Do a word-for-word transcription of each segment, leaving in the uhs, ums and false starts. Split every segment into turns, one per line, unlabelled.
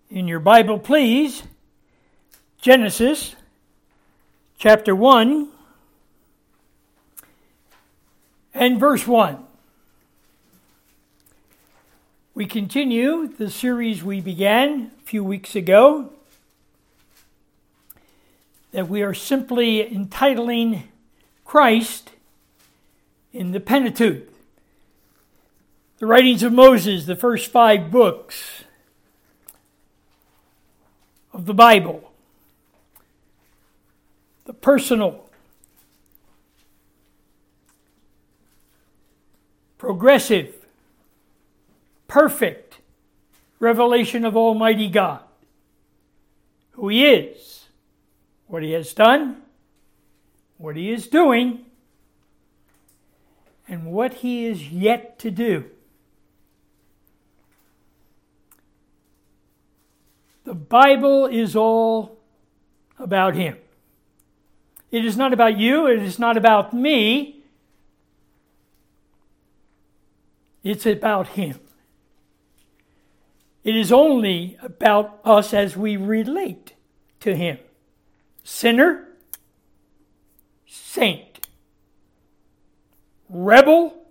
In your Bible, please, Genesis chapter one and verse one. We continue the series we began a few weeks ago that we are simply entitling Christ in the Pentateuch, the writings of Moses, the first five books of the Bible, the personal, progressive, perfect revelation of Almighty God, who He is, what He has done, what He is doing, and what He is yet to do. The Bible is all about Him. It is not about you. It is not about me. It's about Him. It is only about us as we relate to Him. Sinner, saint, rebel,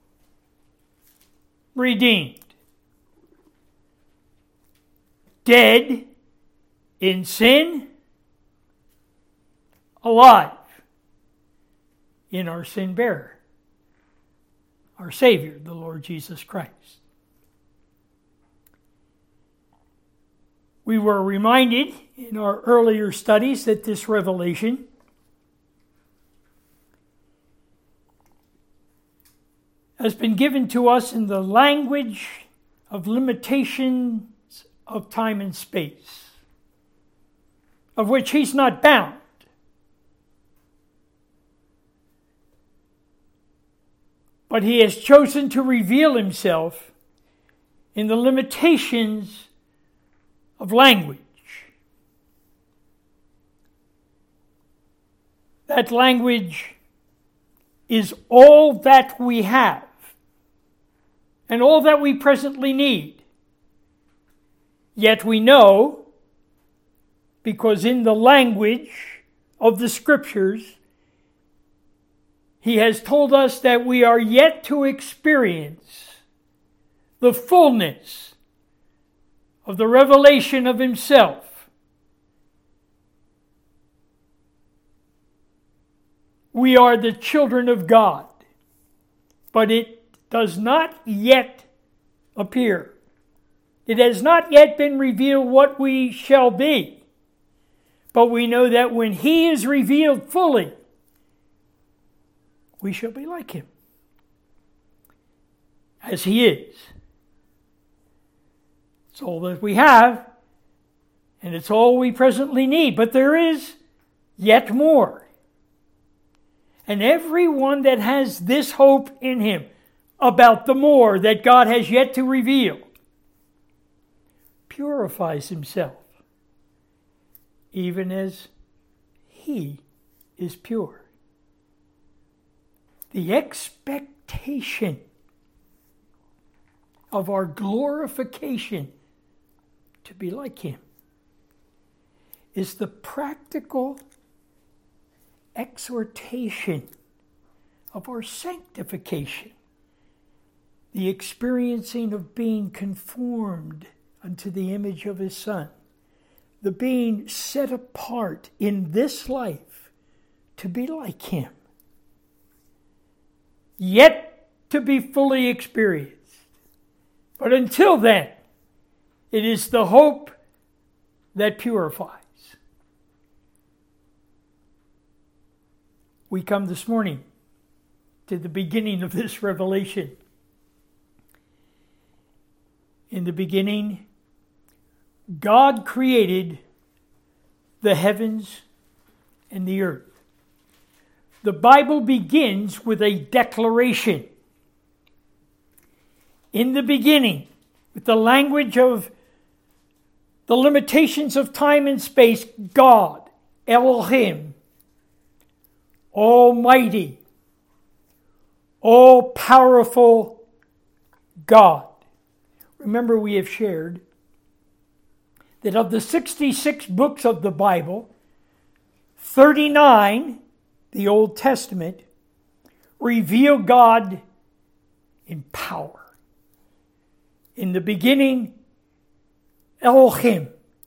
redeemed. Dead in sin, alive in our sin bearer, our Savior, the Lord Jesus Christ. We were reminded in our earlier studies that this revelation has been given to us in the language of limitation of time and space, of which He's not bound. But He has chosen to reveal Himself in the limitations of language. That language is all that we have and all that we presently need. Yet we know, because in the language of the Scriptures, He has told us that we are yet to experience the fullness of the revelation of Himself. We are the children of God, but it does not yet appear. It has not yet been revealed what we shall be. But we know that when He is revealed fully, we shall be like Him, as He is. It's all that we have, and it's all we presently need. But there is yet more. And everyone that has this hope in him about the more that God has yet to reveal purifies himself, even as He is pure. The expectation of our glorification to be like Him is the practical exhortation of our sanctification, the experiencing of being conformed unto the image of His Son, the being set apart in this life to be like Him, yet to be fully experienced. But until then, it is the hope that purifies. We come this morning to the beginning of this revelation. In the beginning, God created the heavens and the earth. The Bible begins with a declaration. In the beginning, with the language of the limitations of time and space, God, Elohim, Almighty, all-powerful God. Remember, we have shared that of the sixty-six books of the Bible, thirty-nine, the Old Testament, reveal God in power. In the beginning, Elohim,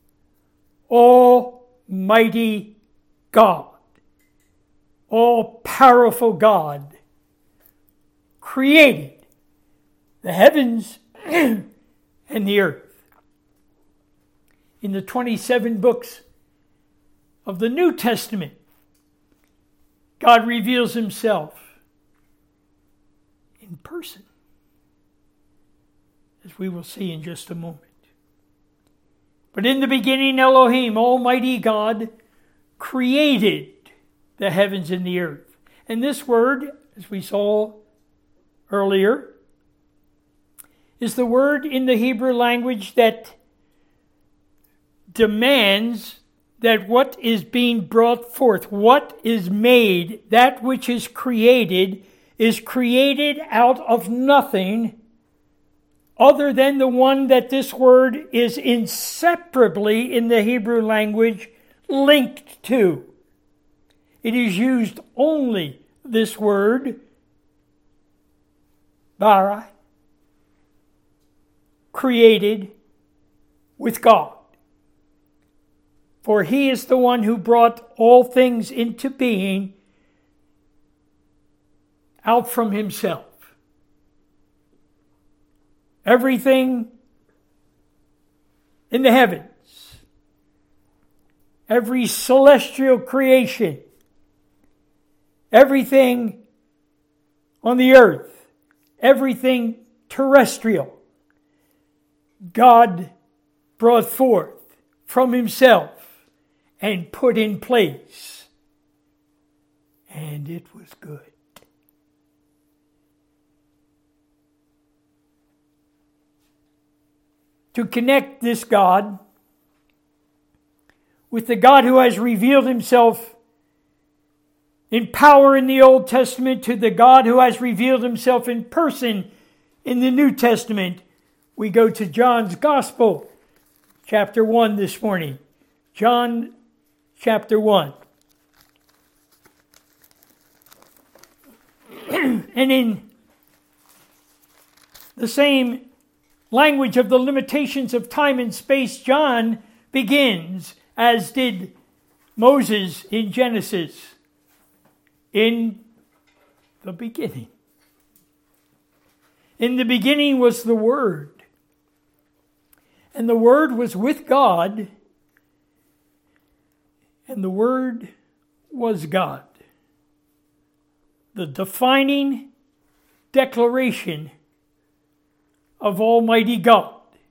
Almighty God, all-powerful God, created the heavens and the earth. In the twenty-seven books of the New Testament, God reveals himself in person, as we will see in just a moment. But in the beginning, Elohim, Almighty God, created the heavens and the earth. And this word, as we saw earlier, is the word in the Hebrew language that demands that what is being brought forth, what is made, that which is created, is created out of nothing other than the one that this word is inseparably in the Hebrew language linked to. It is used only, this word, bara, created with God. For he is the one who brought all things into being out from himself. Everything in the heavens, every celestial creation, everything on the earth, everything terrestrial, God brought forth from himself and put in place. And it was good. To connect this God with the God who has revealed himself in power in the Old Testament to the God who has revealed himself in person in the New Testament, we go to John's Gospel, chapter one this morning. John chapter one. And in the same language of the limitations of time and space, John begins, as did Moses in Genesis, in the beginning. In the beginning was the Word, and the Word was with God, and the Word was God. The defining declaration of Almighty God.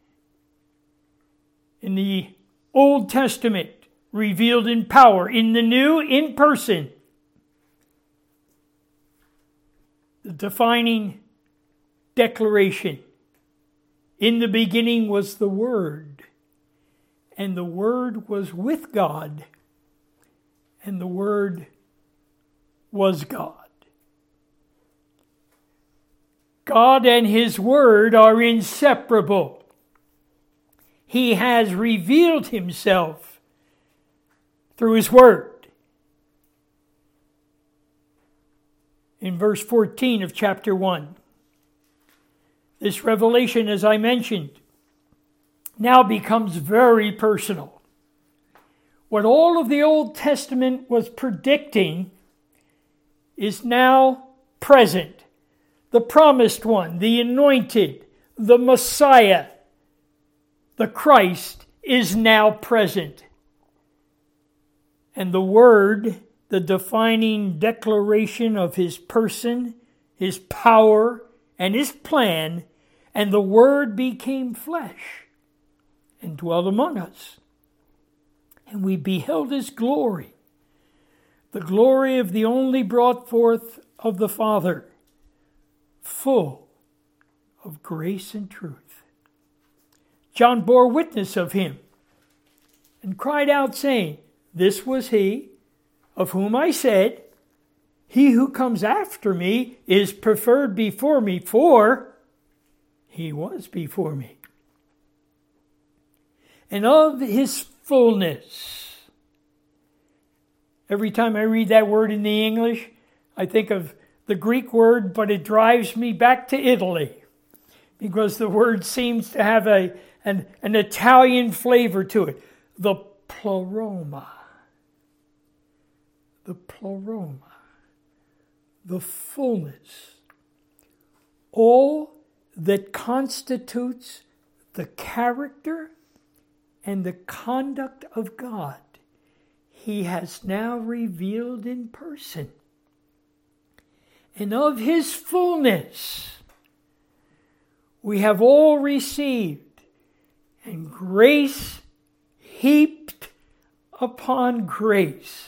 In the Old Testament, revealed in power. In the New, in person. The defining declaration. In the beginning was the Word, and the Word was with God, and the Word was God. God and his Word are inseparable. He has revealed himself through his Word. In verse fourteen of chapter one, this revelation, as I mentioned, now becomes very personal. What all of the Old Testament was predicting is now present. The promised one, the anointed, the Messiah, the Christ is now present. And the Word, the defining declaration of his person, his power, and his plan, and the Word became flesh and dwelt among us. And we beheld his glory, the glory of the only brought forth of the Father, full of grace and truth. John bore witness of him and cried out, saying, This was he of whom I said, He who comes after me is preferred before me, for he was before me. and of his fullness. Every time I read that word in the English, I think of the Greek word, but it drives me back to Italy because the word seems to have a an, an Italian flavor to it. The pleroma. The pleroma. The fullness. All that constitutes the character and the conduct of God, he has now revealed in person. And of his fullness we have all received, and grace heaped upon grace.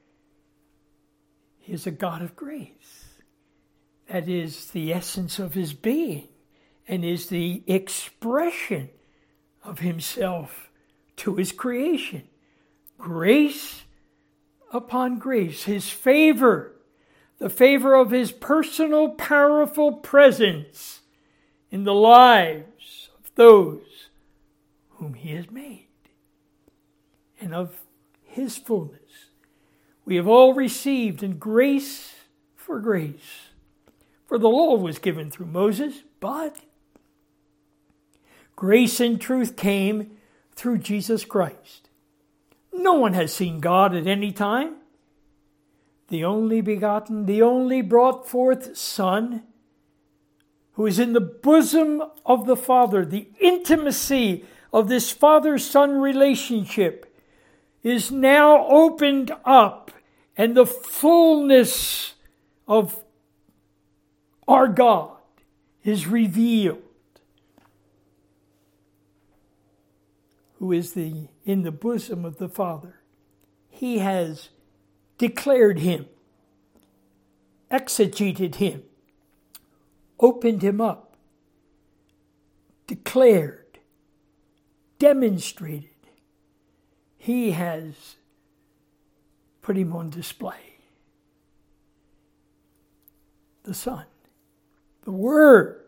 He is a God of grace. That is the essence of his being and is the expression of himself to his creation. Grace upon grace, his favor, the favor of his personal, powerful presence in the lives of those whom he has made. And of his fullness we have all received, in grace for grace. For the law was given through Moses, but grace and truth came through Jesus Christ. No one has seen God at any time. The only begotten, the only brought forth Son, who is in the bosom of the Father, the intimacy of this Father-Son relationship is now opened up, and the fullness of our God is revealed, who is the in the bosom of the Father. He has declared him, exegeted him, opened him up, declared, demonstrated. He has put him on display. The Son, the Word,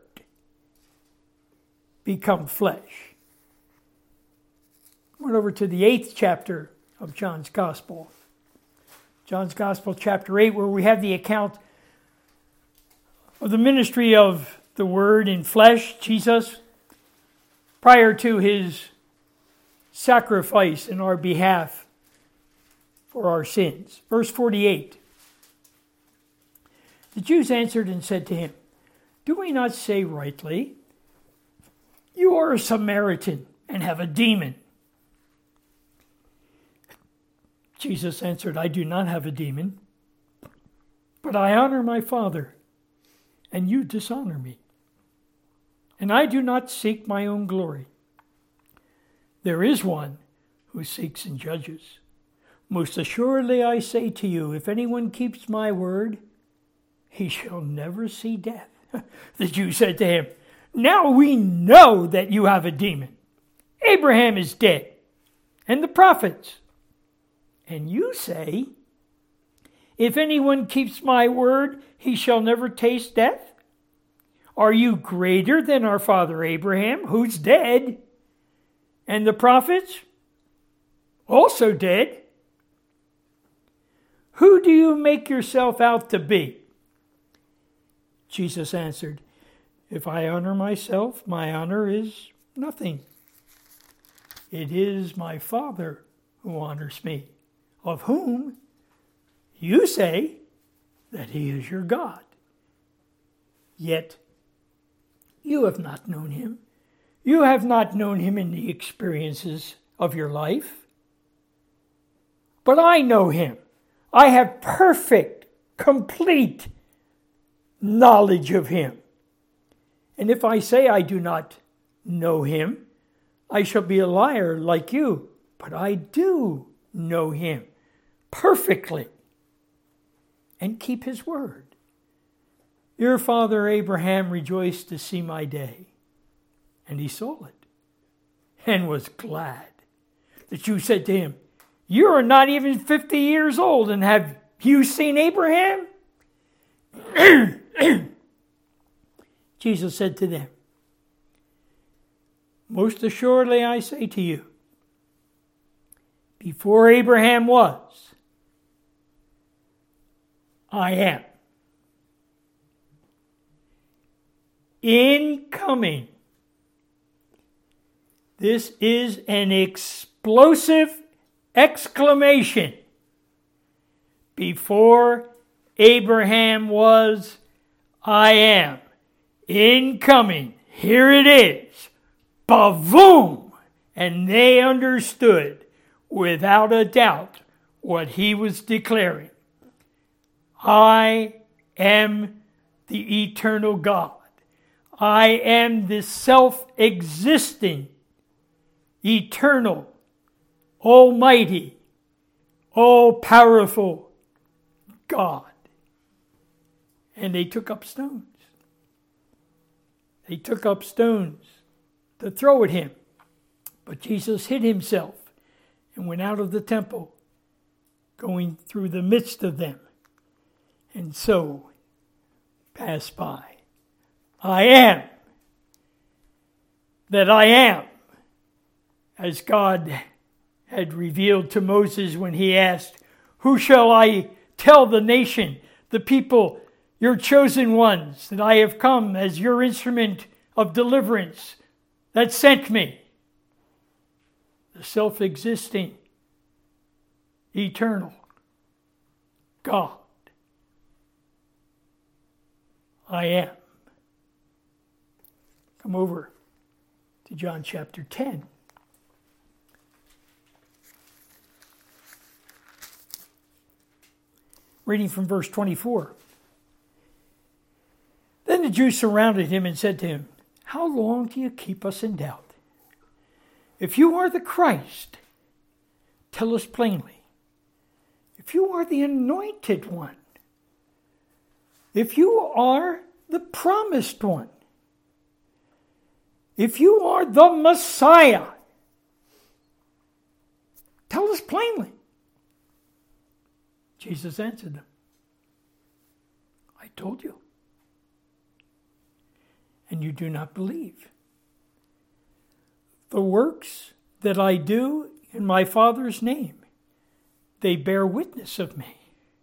become flesh. Went over to the eighth chapter of John's Gospel. John's Gospel, chapter eight, where we have the account of the ministry of the Word in flesh, Jesus, prior to his sacrifice in our behalf for our sins. Verse forty-eight. The Jews answered and said to him, "Do we not say rightly, you are a Samaritan and have a demon?" Jesus answered, "I do not have a demon, but I honor my Father, and you dishonor me. And I do not seek my own glory. There is one who seeks and judges. Most assuredly I say to you, if anyone keeps my word, he shall never see death." The Jews said to him, "Now we know that you have a demon. Abraham is dead, and the prophets. And you say, if anyone keeps my word, he shall never taste death? Are you greater than our father Abraham, who's dead, and the prophets, also dead? Who do you make yourself out to be?" Jesus answered, "If I honor myself, my honor is nothing. It is my Father who honors me, of whom you say that he is your God. Yet you have not known him. You have not known him in the experiences of your life. But I know him. I have perfect, complete knowledge of him. And if I say I do not know him, I shall be a liar like you. But I do know him perfectly and keep his word. Your father Abraham rejoiced to see my day, and he saw it and was glad." The Jews said to him, "You are not even fifty years old, and have you seen Abraham?" Jesus said to them, "Most assuredly I say to you, before Abraham was, I am. Incoming. This is an explosive exclamation. Before Abraham was, I am. Incoming. Here it is. Bavoom! And they understood without a doubt what he was declaring. I am the eternal God. I am the self-existing, eternal, almighty, all-powerful God. And they took up stones. They took up stones to throw at him. But Jesus hid himself and went out of the temple, going through the midst of them, and so passed by. I am that I am, as God had revealed to Moses when he asked, who shall I tell the nation, the people, your chosen ones, that I have come as your instrument of deliverance that sent me? The self-existing, eternal God. I am. Come over to John chapter ten. Reading from verse twenty-four. Then the Jews surrounded him and said to him, how long do you keep us in doubt? If you are the Christ, tell us plainly. If you are the anointed one, if you are the promised one, if you are the Messiah, tell us plainly. Jesus answered them, I told you, and you do not believe. The works that I do in my Father's name, they bear witness of me.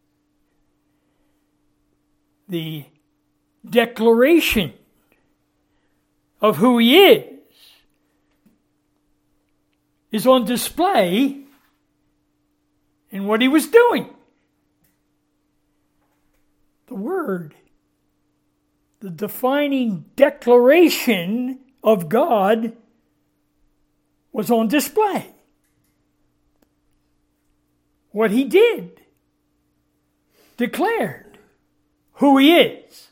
The declaration of who he is is on display in what he was doing. The word, the defining declaration of God, was on display. What he did declared who he is.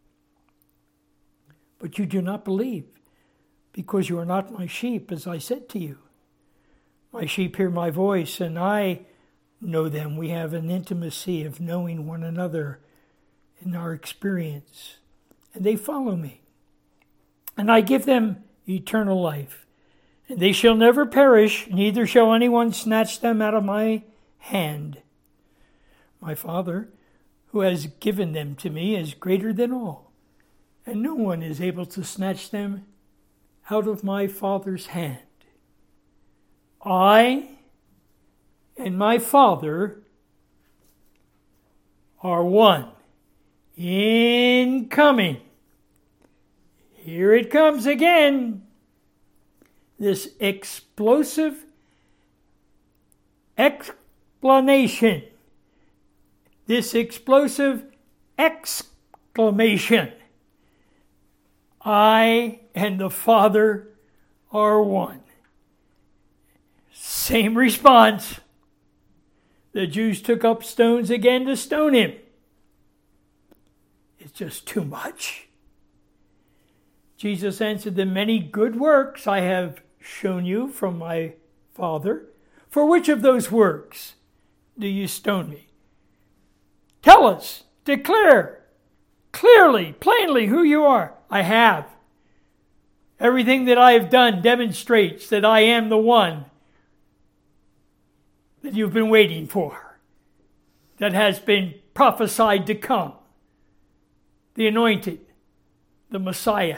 But you do not believe, because you are not my sheep, as I said to you. My sheep hear my voice, and I know them. We have an intimacy of knowing one another in our experience. And they follow me. And I give them eternal life. And they shall never perish, neither shall anyone snatch them out of my hand. My Father, who has given them to me, is greater than all. And no one is able to snatch them out of my Father's hand. I and my Father are one. Incoming. Here it comes again. This explosive explanation. This explosive exclamation. I and the Father are one. Same response. The Jews took up stones again to stone him. It's just too much. Jesus answered them, many good works I have shown you from my Father. For which of those works do you stone me? Tell us, declare clearly, plainly who you are. I have. Everything that I have done demonstrates that I am the one that you've been waiting for, that has been prophesied to come, the anointed, the Messiah.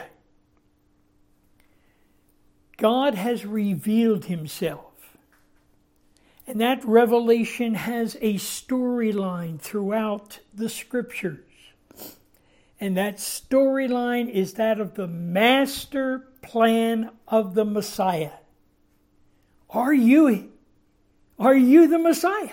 God has revealed himself And that revelation has a storyline throughout the scriptures. And that storyline is that of the master plan of the Messiah. Are you, are you the Messiah?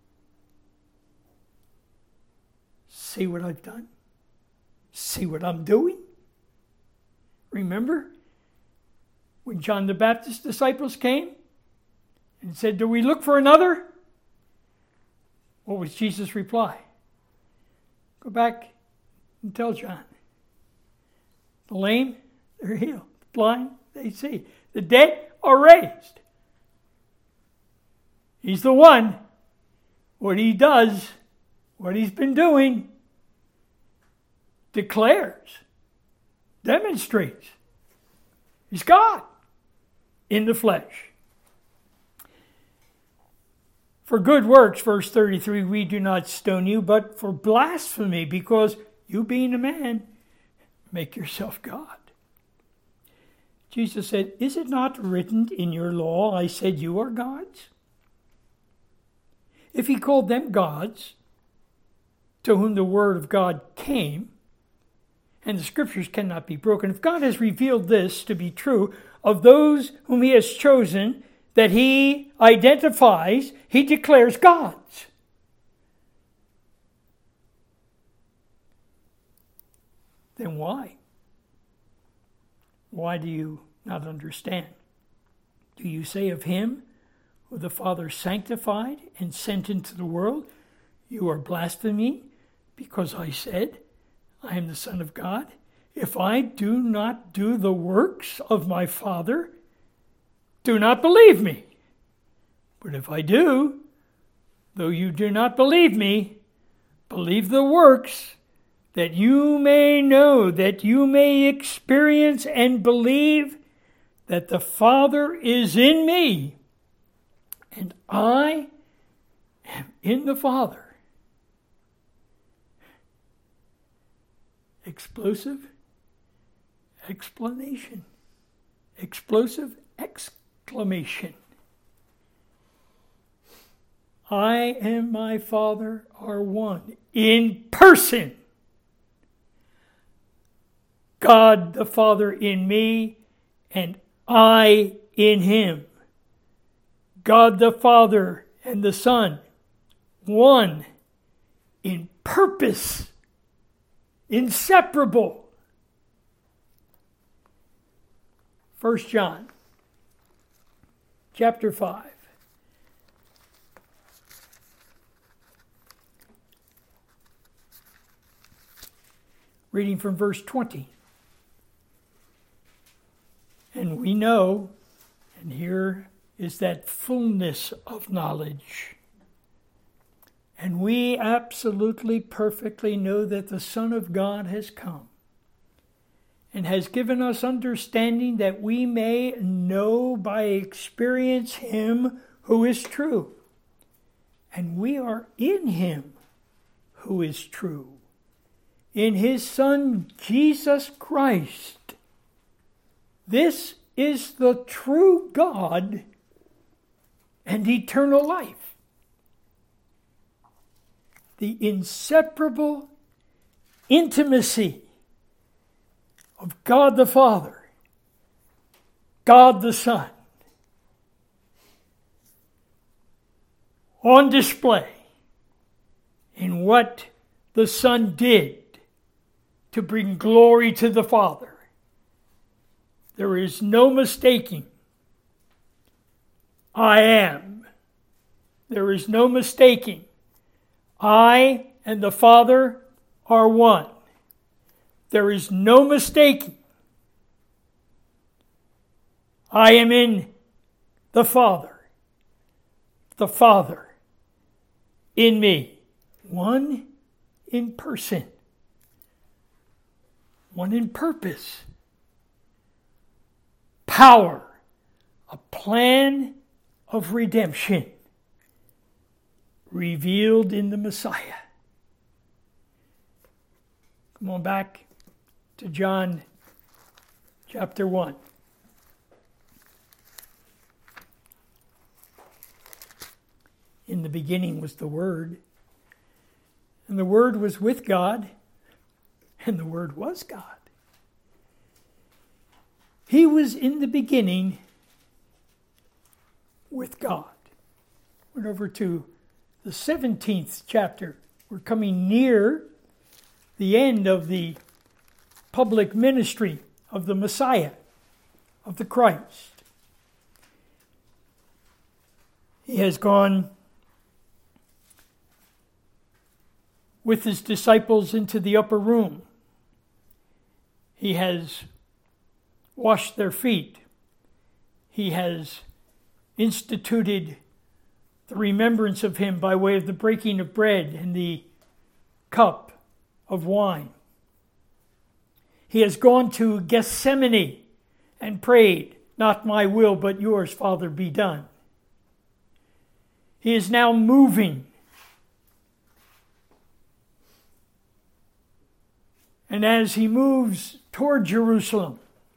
See what I've done? See what I'm doing? Remember when John the Baptist's disciples came and said, do we look for another? What was Jesus' reply? Go back and tell John. The lame, they're healed. The blind, they see. The dead are raised. He's the one. What he does, what he's been doing, declares, demonstrates. He's God in the flesh. For good works, verse thirty-three, we do not stone you, but for blasphemy, because you being a man, make yourself God. Jesus said, is it not written in your law, I said you are gods? If he called them gods, to whom the word of God came, and the scriptures cannot be broken, if God has revealed this to be true of those whom he has chosen, that he identifies, he declares gods. Then why? Why do you not understand? Do you say of him who the Father sanctified and sent into the world, you are blaspheming because I said, I am the Son of God? If I do not do the works of my Father, do not believe me. But if I do, though you do not believe me, believe the works, that you may know, that you may experience and believe that the Father is in me, and I am in the Father. Explosive explanation. Explosive exclamation. I and my Father are one in person. God the Father in me, and I in him. God the Father and the Son, one in purpose, inseparable. First John, chapter five. Reading from verse twenty. And we know, and here is that fullness of knowledge. And we absolutely, perfectly know that the Son of God has come and has given us understanding that we may know by experience him who is true. And we are in him who is true, in his Son, Jesus Christ. This is the true God and eternal life. The inseparable intimacy of God the Father, God the Son, on display in what the Son did to bring glory to the Father. There is no mistaking. I am. There is no mistaking. I and the Father are one. There is no mistaking. I am in the Father. The Father in me. One in person. One in purpose. Power, a plan of redemption revealed in the Messiah. Come on back to John chapter one. In the beginning was the Word, and the Word was with God, and the Word was God. He was in the beginning with God. Went over to the seventeenth chapter. We're coming near the end of the public ministry of the Messiah, of the Christ. He has gone with his disciples into the upper room. He has washed their feet. He has instituted the remembrance of him by way of the breaking of bread and the cup of wine. He has gone to Gethsemane and prayed, "Not my will, but yours, Father, be done." He is now moving. And as he moves toward Jerusalem,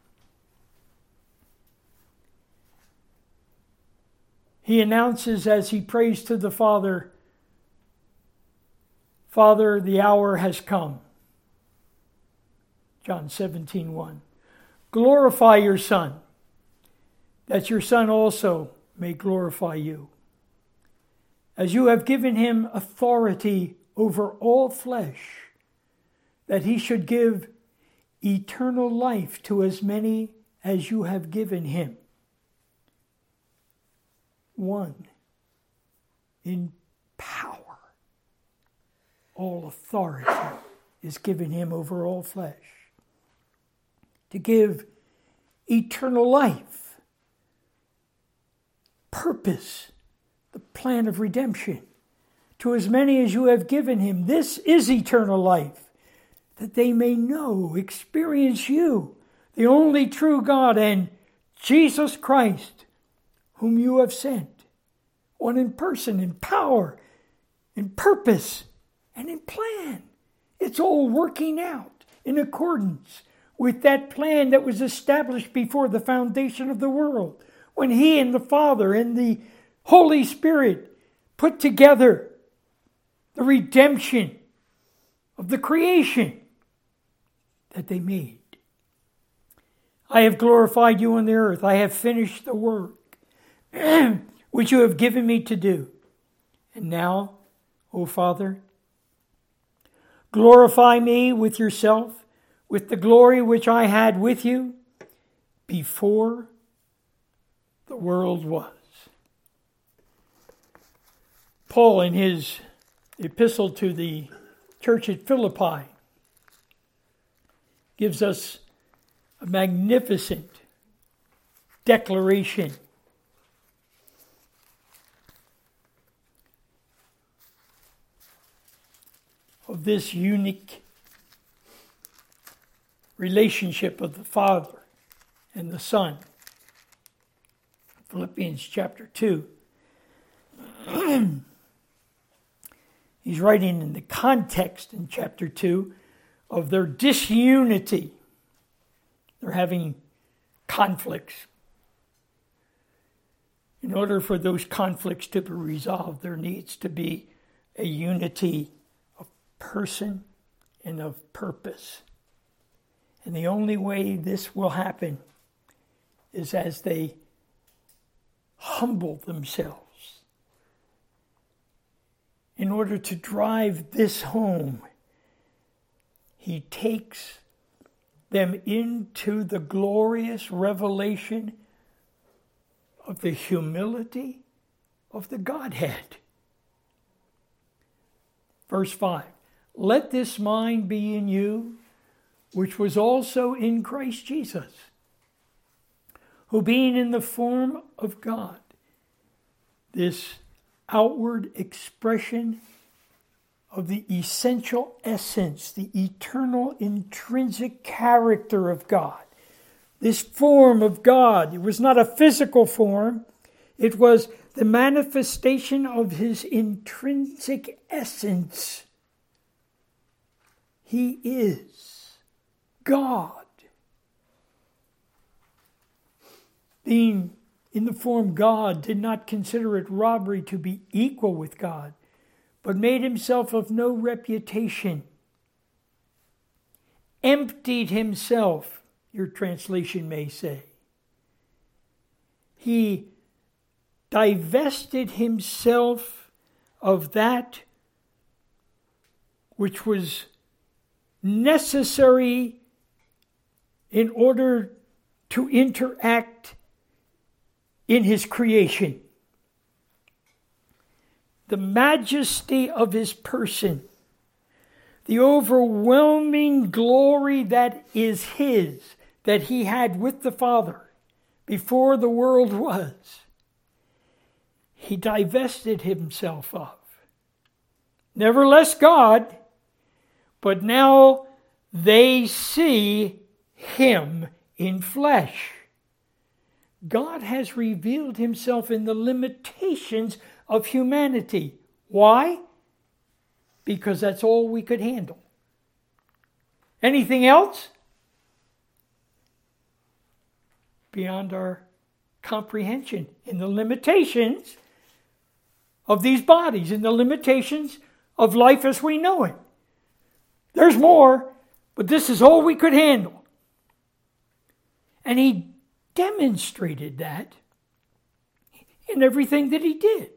he announces as he prays to the Father, "Father, the hour has come." John seventeen one. "Glorify your Son, that your Son also may glorify you, as you have given him authority over all flesh, that he should give eternal life to as many as you have given him." One in power. All authority is given him over all flesh. To give eternal life, purpose, the plan of redemption, to as many as you have given him. This is eternal life, that they may know, experience you, the only true God, and Jesus Christ, whom you have sent, one in person, in power, in purpose, and in plan. It's all working out in accordance with that plan that was established before the foundation of the world, when he and the Father and the Holy Spirit put together the redemption of the creation that they made. "I have glorified you on the earth. I have finished the work which you have given me to do. And now, O Father, glorify me with yourself, with the glory which I had with you before the world was." Paul, in his epistle to the church at Philippi, gives us a magnificent declaration of this unique relationship of the Father and the Son. Philippians chapter two. He's writing in the context in chapter two of their disunity. They're having conflicts. In order for those conflicts to be resolved, there needs to be a unity of person and of purpose. And the only way this will happen is as they humble themselves in order to drive this home. He takes them into the glorious revelation of the humility of the Godhead. Verse five, "Let this mind be in you, which was also in Christ Jesus, who being in the form of God," this outward expression of the essential essence, the eternal intrinsic character of God. This form of God, it was not a physical form, it was the manifestation of his intrinsic essence. He is God. Being in the form God, did not consider it robbery to be equal with God, but made himself of no reputation, emptied himself, your translation may say. He divested himself of that which was necessary in order to interact in his creation. The majesty of his person, the overwhelming glory that is his, that he had with the Father before the world was, he divested himself of. Nevertheless God, but now they see him in flesh. God has revealed himself in the limitations of humanity. Why? Because that's all we could handle. Anything else? Beyond our comprehension, in the limitations of these bodies, in the limitations of life as we know it. There's more, but this is all we could handle. And he demonstrated that in everything that he did.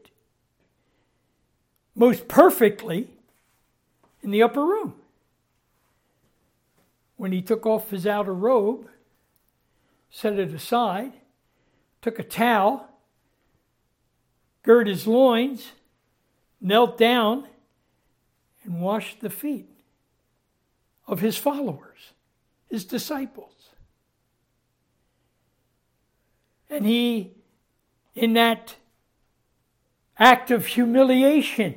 Most perfectly in the upper room. When he took off his outer robe, set it aside, took a towel, girded his loins, knelt down, and washed the feet of his followers, his disciples. And he, in that act of humiliation,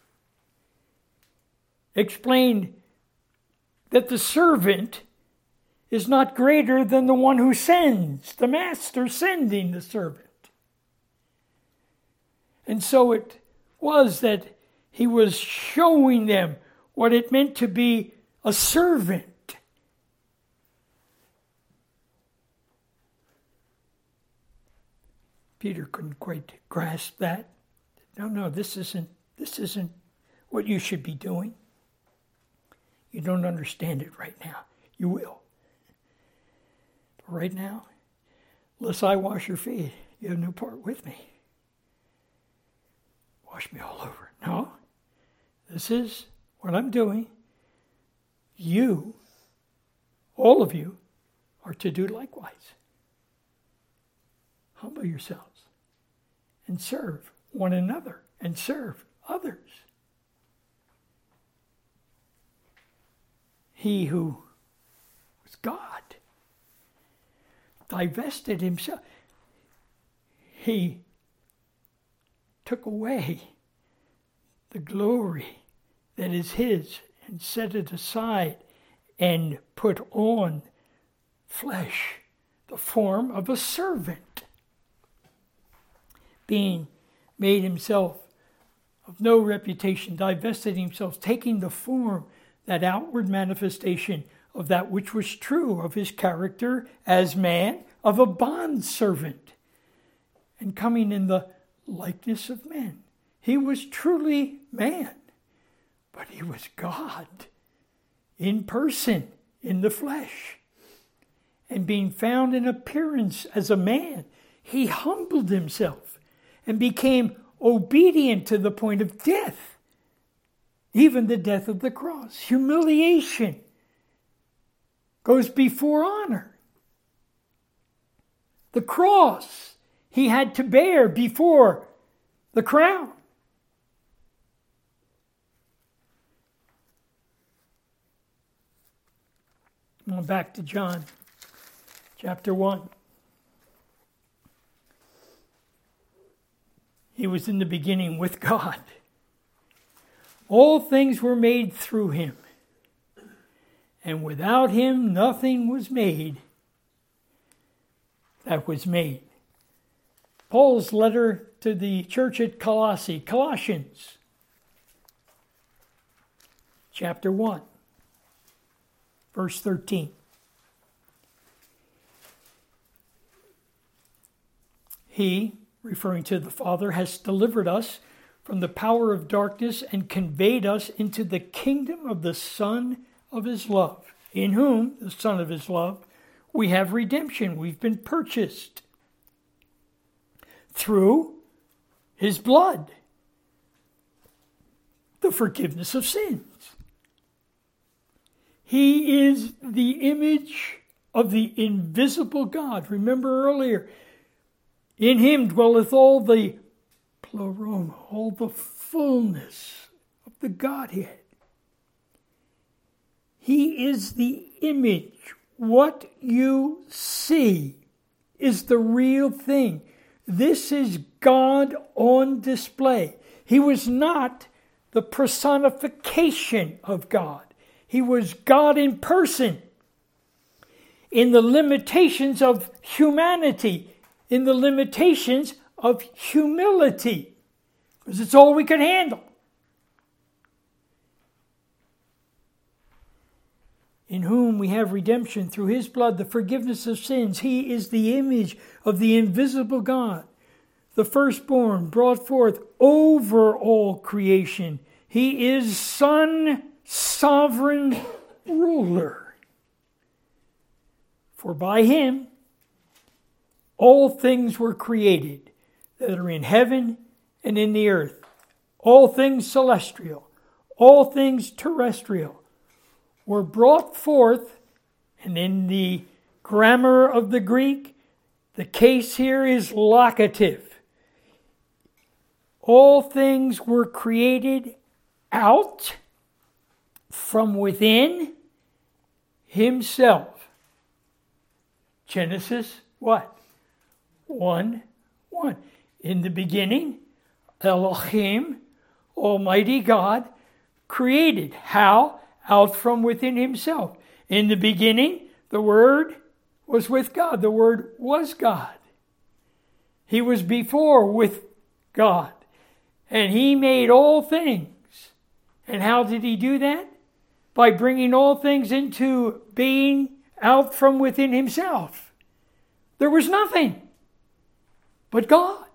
explained that the servant is not greater than the one who sends, the master sending the servant. And so it was that he was showing them what it meant to be a servant. Peter couldn't quite grasp that. No, no, this isn't, this isn't what you should be doing. You don't understand it right now. You will. But right now, unless I wash your feet, you have no part with me. Wash me all over. No, this is what I'm doing. You, all of you, are to do likewise. Humble yourselves and serve one another and serve others. He who was God divested himself. He took away the glory that is his and set it aside and put on flesh, the form of a servant, being made himself of no reputation, divested himself, taking the form, that outward manifestation of that which was true of his character as man, of a bondservant, and coming in the likeness of men. He was truly man, but he was God in person, in the flesh. And being found in appearance as a man, he humbled himself and became obedient to the point of death, even the death of the cross. Humiliation goes before honor. The cross he had to bear before the crown. Going back to John chapter one. He was in the beginning with God. All things were made through him, and without him nothing was made that was made. Paul's letter to the church at Colossae, Colossians, chapter one, verse thirteen. He, referring to the Father, has delivered us from the power of darkness and conveyed us into the kingdom of the Son of his love, in whom, the Son of his love, we have redemption. We've been purchased through his blood, the forgiveness of sins. He is the image of the invisible God. Remember earlier, in him dwelleth all the pleroma, all the fullness of the Godhead. He is the image. What you see is the real thing. This is God on display. He was not the personification of God. He was God in person, in the limitations of humanity, in the limitations of humility, because it's all we could handle. In whom we have redemption through his blood, the forgiveness of sins. He is the image of the invisible God, the firstborn brought forth over all creation. He is Son, sovereign ruler. For by him all things were created that are in heaven and in the earth, all things celestial, all things terrestrial, were brought forth, and in the grammar of the Greek, the case here is locative. All things were created out from within himself. Genesis, what? one, one. In the beginning, Elohim, Almighty God, created. How? Out from within himself. In the beginning, the Word was with God. The Word was God. He was before with God. And he made all things. And how did he do that? By bringing all things into being out from within himself. There was nothing but God.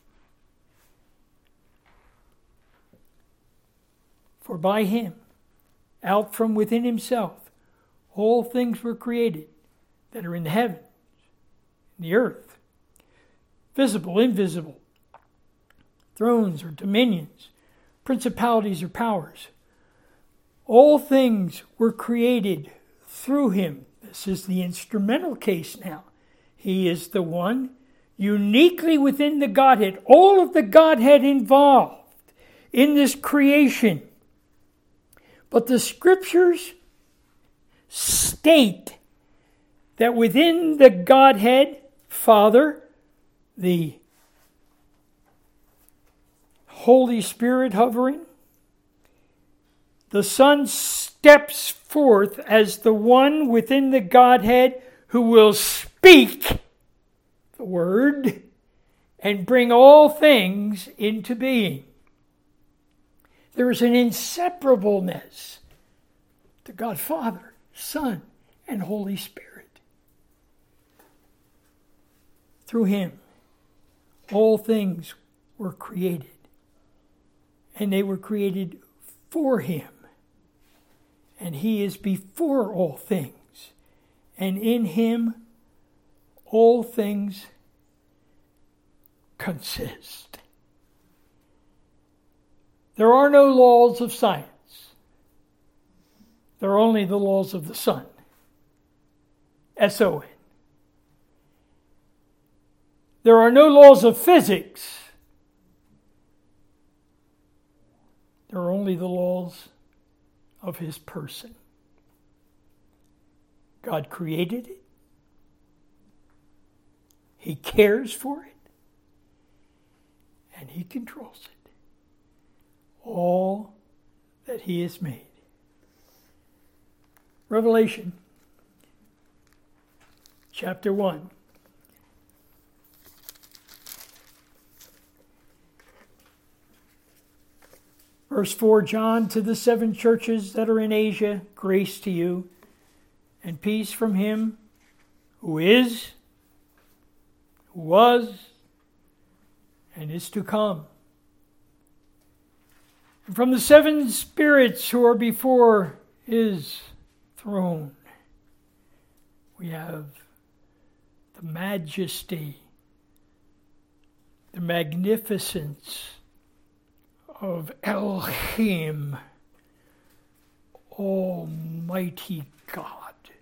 For by him, out from within himself, all things were created that are in the heavens, in the earth, visible, invisible, thrones or dominions, principalities or powers. All things were created through him. This is the instrumental case now. He is the one uniquely within the Godhead, all of the Godhead involved in this creation. But the scriptures state that within the Godhead, Father, the Holy Spirit hovering, the Son steps forth as the one within the Godhead who will speak the word and bring all things into being. There is an inseparableness to God Father, Son, and Holy Spirit. Through him, all things were created. And they were created for him. And he is before all things. And in him, all things consist. There are no laws of science. There are only the laws of the Son. S O N. There are no laws of physics. There are only the laws of his person. God created it. He cares for it. And he controls it. All that he has made. Revelation chapter one. Verse four, John, to the seven churches that are in Asia, grace to you and peace from him who is, who was, and is to come. And from the seven spirits who are before his throne, we have the majesty, the magnificence of Elohim, Almighty God.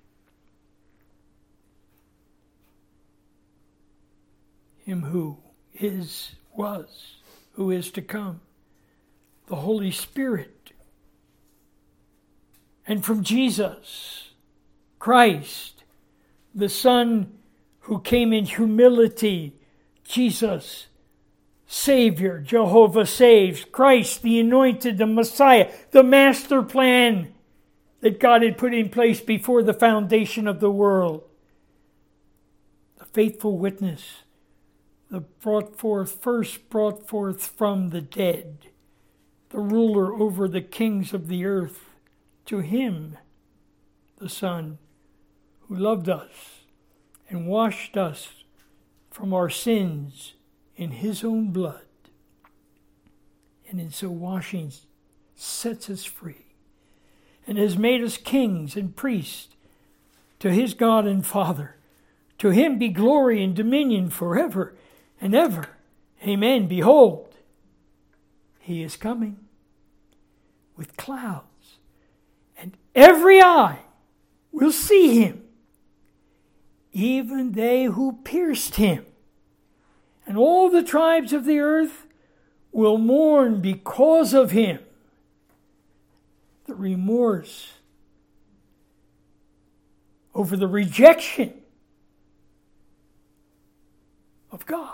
Him who is, was, who is to come. The Holy Spirit. And from Jesus, Christ, the Son who came in humility, Jesus, Savior, Jehovah saves, Christ, the anointed, the Messiah, the master plan that God had put in place before the foundation of the world. The faithful witness, the brought forth, first brought forth from the dead, the ruler over the kings of the earth. To him, the Son, who loved us and washed us from our sins in his own blood, and in so washing sets us free, and has made us kings and priests to his God and Father. To him be glory and dominion forever and ever. Amen. Behold, he is coming with clouds, and every eye will see him, even they who pierced him. And all the tribes of the earth will mourn because of him. The remorse over the rejection of God.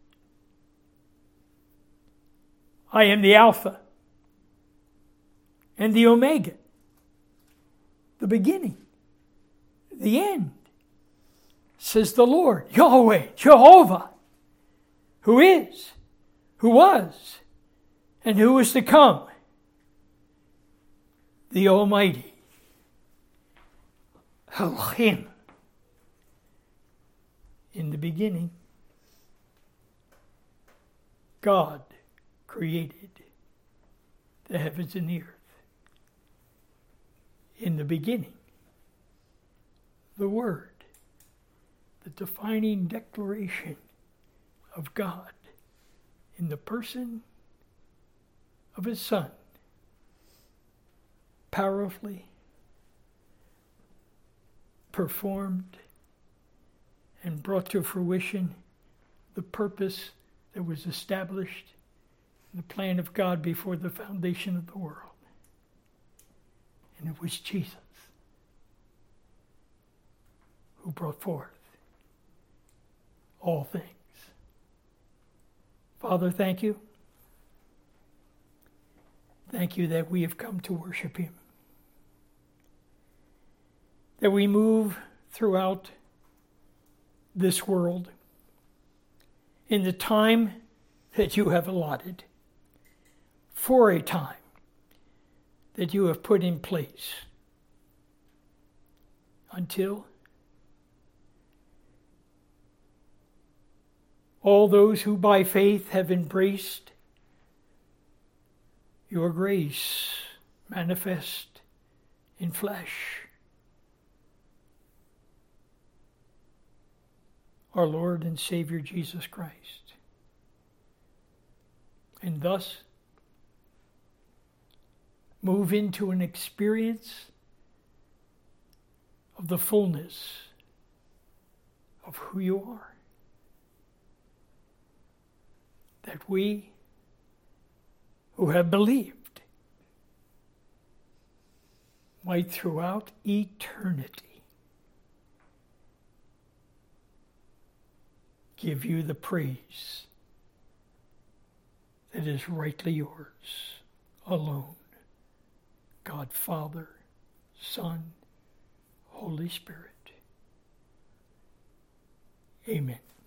I am the Alpha and the Omega, the beginning, the end, says the Lord, Yahweh, Jehovah, who is, who was, and who is to come, the Almighty, Elohim. In the beginning, God created the heavens and the earth. In the beginning, the Word, the defining declaration of God in the person of his Son, powerfully performed and brought to fruition the purpose that was established in the plan of God before the foundation of the world. And it was Jesus who brought forth all things. Father, thank you. Thank you that we have come to worship him. That we move throughout this world in the time that you have allotted, for a time that you have put in place, until all those who by faith have embraced your grace manifest in flesh, our Lord and Savior Jesus Christ. And thus move into an experience of the fullness of who you are. That we who have believed might throughout eternity give you the praise that is rightly yours alone. God, Father, Son, Holy Spirit. Amen.